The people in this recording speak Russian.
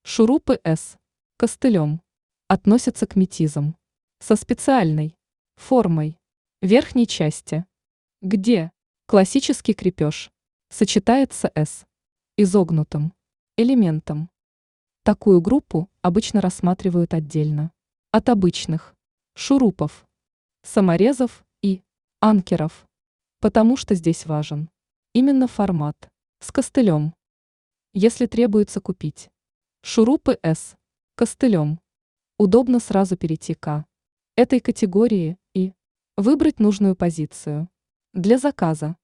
Шурупы С костылем относятся к метизам со специальной формой верхней части, где классический крепеж сочетается с изогнутым элементом. Такую группу обычно рассматривают отдельно от обычных шурупов, саморезов и анкеров, потому что здесь важен именно формат с костылем. Если требуется купить шурупы С костылем, удобно сразу перейти к этой категории и выбрать нужную позицию для заказа.